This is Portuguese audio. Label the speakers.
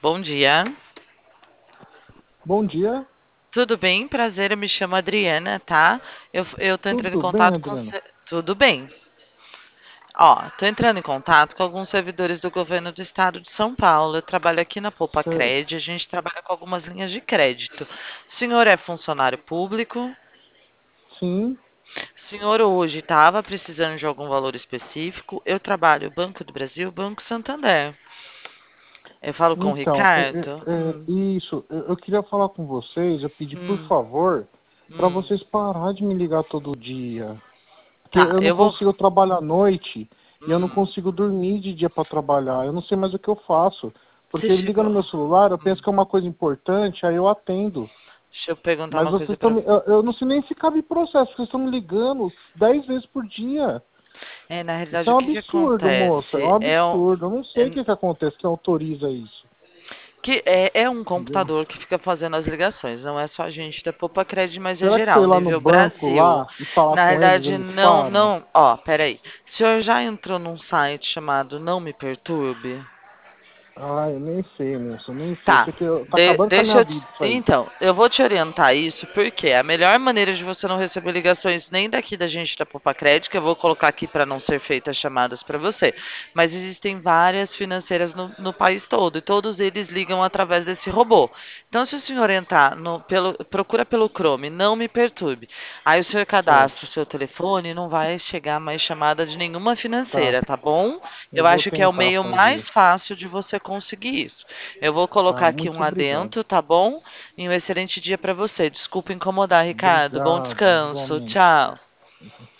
Speaker 1: Bom dia.
Speaker 2: Bom dia,
Speaker 1: Tudo bem? Prazer, eu me chamo Adriana, tá? Eu tô entrando em
Speaker 2: tudo bem,
Speaker 1: contato com
Speaker 2: Adriana?
Speaker 1: Tudo bem. Ó, tô entrando em contato com alguns servidores do governo do estado de São Paulo. Eu trabalho aqui na Poupa
Speaker 2: Certo.
Speaker 1: Cred, a gente trabalha com algumas linhas de crédito. O senhor é funcionário público?
Speaker 2: Sim,
Speaker 1: O senhor hoje estava precisando de algum valor específico? Eu trabalho Banco do Brasil, Banco Santander. Eu falo com o
Speaker 2: então,
Speaker 1: Ricardo?
Speaker 2: isso, eu queria falar com vocês, eu pedi por
Speaker 1: Hum,
Speaker 2: favor para
Speaker 1: hum.
Speaker 2: vocês parar de me ligar todo dia, porque
Speaker 1: Tá,
Speaker 2: eu não
Speaker 1: eu vou.
Speaker 2: consigo trabalhar à noite e eu não
Speaker 1: Hum.
Speaker 2: consigo dormir de dia para trabalhar, eu não sei mais o que eu faço,
Speaker 1: Você
Speaker 2: porque ele liga
Speaker 1: chegou.
Speaker 2: no meu celular, eu penso que é uma coisa importante, aí eu atendo,
Speaker 1: Deixa eu perguntar
Speaker 2: mas
Speaker 1: uma
Speaker 2: vocês
Speaker 1: coisa
Speaker 2: estão,
Speaker 1: pra.
Speaker 2: eu não sei nem se cabe processo, vocês estão me ligando 10 vezes por dia.
Speaker 1: É, na
Speaker 2: Isso
Speaker 1: realidade,
Speaker 2: é
Speaker 1: o
Speaker 2: um
Speaker 1: que que
Speaker 2: absurdo, moça. É um
Speaker 1: acontece?
Speaker 2: absurdo. Eu não sei o que acontece que autoriza isso.
Speaker 1: É um
Speaker 2: Entendeu?
Speaker 1: computador que fica fazendo as ligações. Não é só a gente da Poupa Cred, mas é
Speaker 2: Será que se eu
Speaker 1: geral,
Speaker 2: ir lá no
Speaker 1: nível
Speaker 2: banco
Speaker 1: Brasil.
Speaker 2: lá e falar
Speaker 1: Na
Speaker 2: com eles,
Speaker 1: realidade,
Speaker 2: eles
Speaker 1: não,
Speaker 2: param?
Speaker 1: não. Ó, peraí. O senhor já entrou num site chamado Não Me Perturbe?
Speaker 2: Ah, eu nem sei, moça. Eu nem sei. Eu
Speaker 1: Tá,
Speaker 2: sei que tá acabando com a
Speaker 1: deixa
Speaker 2: minha
Speaker 1: eu
Speaker 2: vida isso aí.
Speaker 1: Então, eu vou te orientar isso porque a melhor maneira de você não receber ligações nem daqui da gente da Popacred, que eu vou colocar aqui para não ser feitas chamadas para você, mas existem várias financeiras no país todo e todos eles ligam através desse robô. Então, se o senhor entrar procura pelo Chrome, não me perturbe. Aí o senhor cadastra
Speaker 2: Certo.
Speaker 1: o seu telefone e não vai chegar mais chamada de nenhuma
Speaker 2: Tá.
Speaker 1: financeira, tá bom?
Speaker 2: Eu
Speaker 1: Eu
Speaker 2: vou
Speaker 1: acho que é o
Speaker 2: tentar
Speaker 1: meio
Speaker 2: fazer.
Speaker 1: mais fácil de você conseguir isso. Eu vou
Speaker 2: Tá,
Speaker 1: colocar aqui um
Speaker 2: muito obrigado.
Speaker 1: adentro, tá bom? E um excelente dia para você. Desculpa incomodar, Ricardo. Bom
Speaker 2: Obrigado,
Speaker 1: descanso.
Speaker 2: igualmente.
Speaker 1: Tchau.